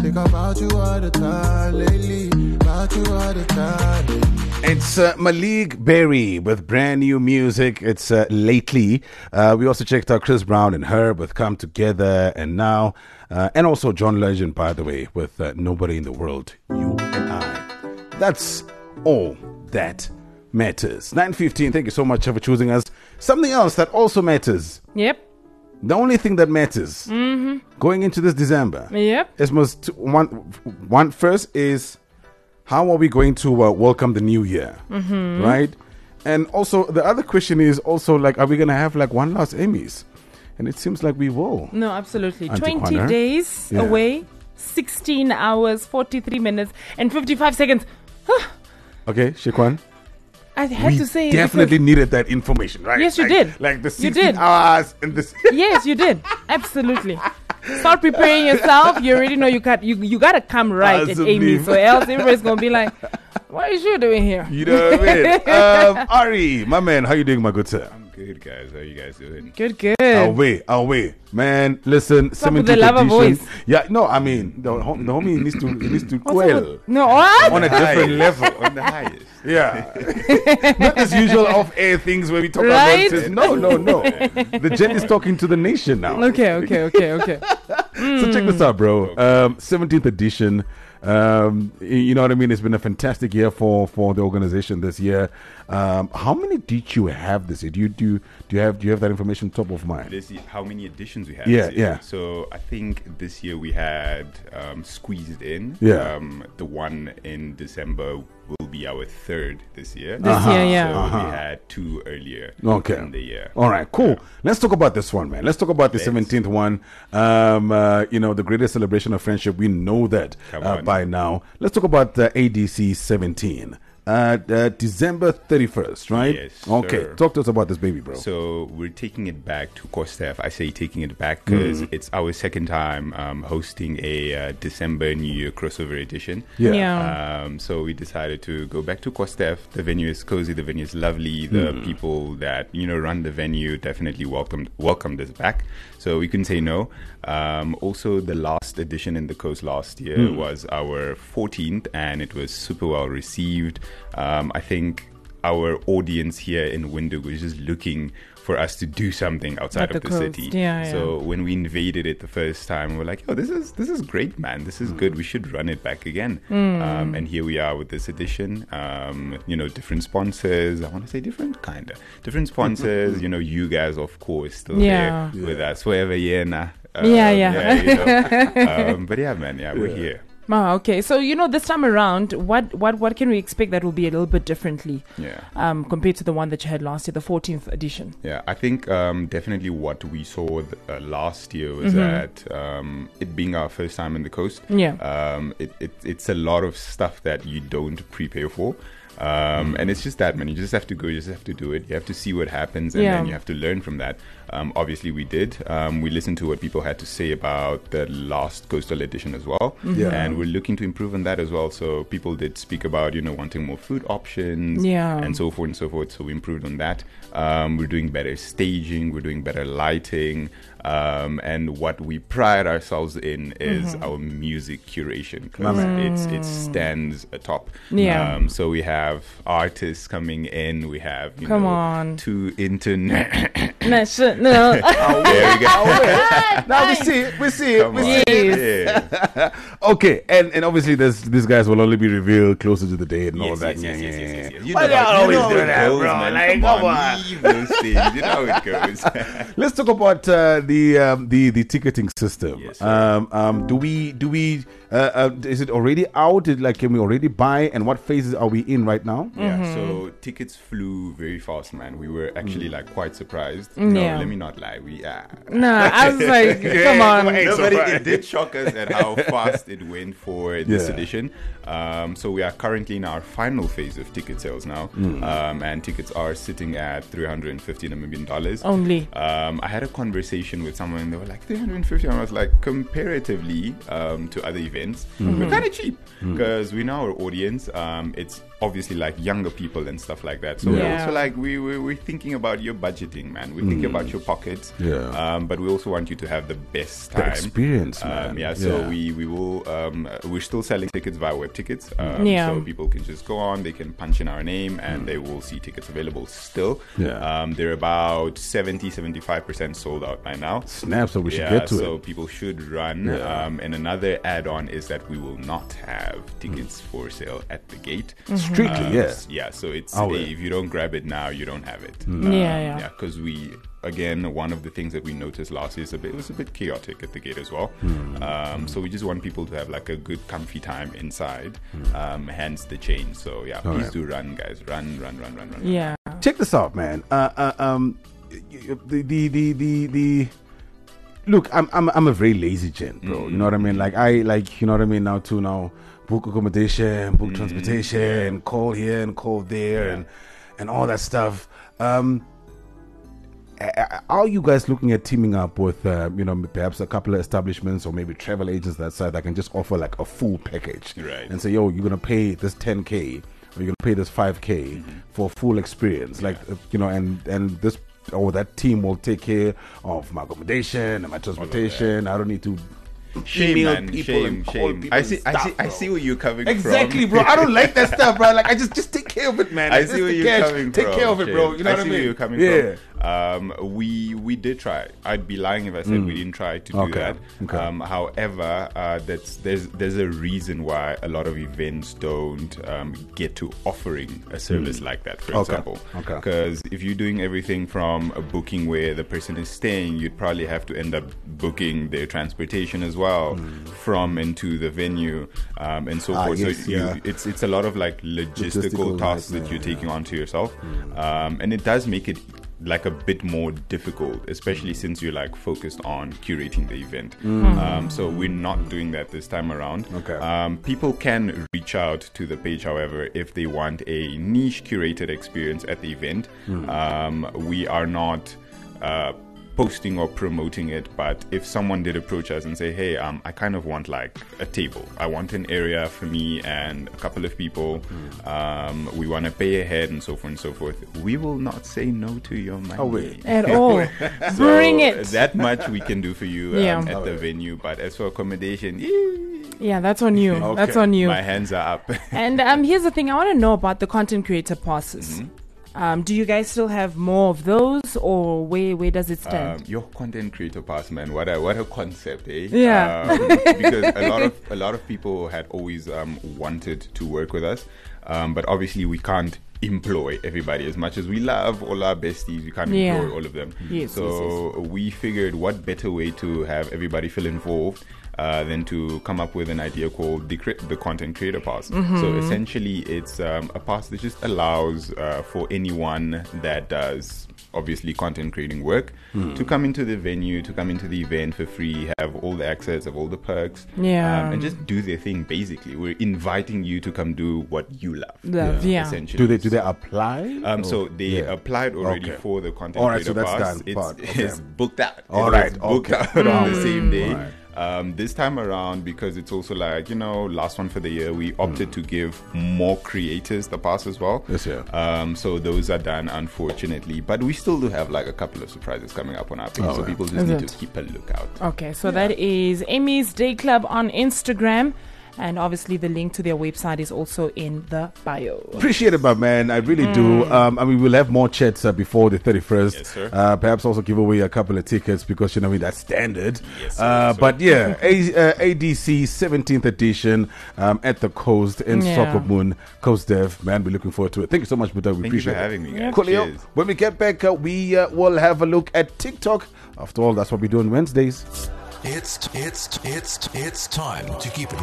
think about you all the time lately. About you all the time lately. It's Malik Berry with brand new music. It's Lately. We also checked out Chris Brown and Herb with Come Together and Now. And also John Legend, by the way, with Nobody in the World, You and I. That's all that matters. 9:15. Thank you so much for choosing us. Something else that also matters. Yep. The only thing that matters going into this December. Yep. Is most one first is how are we going to welcome the new year, right? And also the other question is also like, are we going to have like one last Emmys? And it seems like we will. No, absolutely. Auntie 20 Kwana? days Yeah. away, 16 hours, 43 minutes, and 55 seconds. Okay, Shekwan. I had to say it definitely needed that information, right? Yes, you Like- did. Like the You 16 did. hours and this. Yes, you did. Absolutely. Start preparing yourself. You already know you gotta come right at Amy, so else everybody's gonna be like, "What is you doing here?" You know what I mean? Ari, my man, how you doing, my good sir? I'm good, guys. How you guys doing? Good. Away, man. Listen, Stop with 17th the lover edition. voice. Yeah, no, I mean the homie needs to quail No, what? on a different level. On the highest. Yeah, not as usual off-air things where we talk Right? about nonsense. No. The gen is talking to the nation now. Okay. So check this out, bro. 17th edition. You know what I mean? It's been a fantastic year for the organization this year. How many did you have this year? Do you have that information top of mind? This year, how many editions we had? Yeah, this year? yeah. So I think this year we had squeezed in. Yeah. The one in December will be our third this year. This year, yeah. So we had two earlier Okay. in the year. All right, cool. Let's talk about this one, man. Let's talk about the 17th one. The greatest celebration of friendship. We know that Come on. by now. Let's talk about ADC 17. December 31st, right? Yes, Okay, sir. talk to us about this baby, bro. So we're taking it back to Kostef. I say taking it back because it's our second time hosting a December New Year crossover edition. Yeah. So we decided to go back to Kostef. The venue is cozy. The venue is lovely. The people that run the venue definitely welcomed us back. So we couldn't say no. Also, the last edition in the coast last year was our 14th, and it was super well received. I think our audience here in Windhoek was just looking for us to do something outside At of the the coast. city. Yeah. So when we invaded it the first time, we're like, "Oh, this is great, man! This is good. We should run it back again." And here we are with this edition. Different sponsors. I want to say different sponsors. You guys, of course, still Yeah. there with us. Wherever you're now. Yeah. But yeah, man. Yeah, we're here. Oh, okay. So this time around, what can we expect that will be a little bit differently? Yeah. Compared to the one that you had last year, the 14th edition. Yeah, I think definitely what we saw last year was that it being our first time in the coast, it's a lot of stuff that you don't prepare for. And it's just that, man. You just have to go. You just have to do it. You have to see what happens, and then you have to learn from that. Obviously, we did. We listened to what people had to say about the last coastal edition as well, and we're looking to improve on that as well. So people did speak about wanting more food options, and so forth and so forth. So we improved on that. We're doing better staging. We're doing better lighting. And what we pride ourselves in is our music curation, because it stands atop. Yeah. So we have artists coming in. We have Come on. two internet. No. There we go. Now we see it. Come on. Yeah. Okay, and obviously these guys will only be revealed closer to the date and all Yes, that. yes. You Why know they how- always you know do how it that, goes, bro? man. Like, Come come on, on. leave those things. You know how it goes. Let's talk about the ticketing system. Yes, sir. Do we is it already out? Can we already buy? And what phases are we in right now? Yeah, so tickets flew very fast, man. We were actually quite surprised. Yeah. No, let me not lie. No, I was like, come on. Nobody, it did shock us at how fast it went for this Yeah. edition. So we are currently in our final phase of ticket sales now, and tickets are sitting at $350 million. Only. I had a conversation with someone, and they were like, 350, and I was like, comparatively to other events, we're kind of cheap because we know our audience. It's obviously obviously like younger people and stuff like that. So we're also like we're thinking about your budgeting, man. We're thinking about your pockets. But we also want you to have the best time, the experience, man. So we will. We're still selling tickets via web tickets. So people can just go on. They can punch in our name, and they will see tickets available still. They're about 70-75% sold out by now. Snap! So we should get to it. So people should run. And another add-on is that we will not have tickets for sale at the gate. Strictly, so it's if you don't grab it now, you don't have it. Because again, one of the things that we noticed last year is it was a bit chaotic at the gate as well. So we just want people to have like a good comfy time inside, hence the change. So please do run, guys. Run. Yeah. Check this out, man. Look, I'm a very lazy gent, bro. You know what I mean? Like you know what I mean? Now book accommodation, book transportation, call here and call there, and all that stuff. Are you guys looking at teaming up with, perhaps a couple of establishments or maybe travel agents that side that can just offer like a full package, and say, yo, you're gonna pay this 10K or you're gonna pay this 5K for a full experience, and this or that team will take care of my accommodation and my transportation. I don't need to shame. I see where you're coming from. Exactly, bro. I don't like that stuff, bro. Like, I just take care of it, man. I see where you're coming from. Take care of it, bro. You know what I mean? Where you're coming from. We did try. I'd be lying if I said we didn't try to do that. However, there's a reason why a lot of events don't get to offering a service like that, for example. Because if you're doing everything from a booking where the person is staying, you'd probably have to end up booking their transportation as well from and to the venue, and so forth. It's a lot of like logistical tasks that you're taking onto yourself, and it does make it like a bit more difficult, especially since you're like focused on curating the event. So we're not doing that this time around. People can reach out to the page, however, if they want a niche curated experience at the event. We are not posting or promoting it, but if someone did approach us and say, hey, I kind of want like a table, I want an area for me and a couple of people, we want to pay ahead and so forth and so forth, we will not say no to your money at all. Bring it. That much we can do for you at the venue, but as for accommodation, that's on you. That's on you. My hands are up. And here's the thing, I want to know about the content creator passes. Do you guys still have more of those, or where does it stand? Your content creator pass, man, what a concept, eh? Because a lot of people had always wanted to work with us, but obviously we can't employ everybody. As much as we love all our besties, we can't employ all of them. We figured what better way to have everybody feel involved than to come up with an idea called the Content Creator Pass. So essentially it's a pass that just allows for anyone that does obviously content creating work to come into the venue, to come into the event for free, have all the access, have all the perks, and just do their thing. Basically, we're inviting you to come do what you love. Essentially. Do they apply? So they applied already for the Content Creator Pass. It's booked out. Booked out on the same day. This time around, because it's also like, last one for the year, we opted to give more creators the pass as well. So those are done, unfortunately. But we still do have like a couple of surprises coming up on our page. So people just need to keep a lookout. Okay, so that is Amy's Day Club on Instagram. And obviously the link to their website is also in the bio. Appreciate it, my man. I really do. We'll have more chats before the 31st. Yes, sir. Perhaps also give away a couple of tickets because, that's standard. Yes, sir. But yeah, ADC 17th edition at the Coast in Sokopmund, Coast Dev. Man, we're looking forward to it. Thank you so much, Buddha. We appreciate it. Thank you for having me, guys. Cool. When we get back, we will have a look at TikTok. After all, that's what we do on Wednesdays. It's time to keep it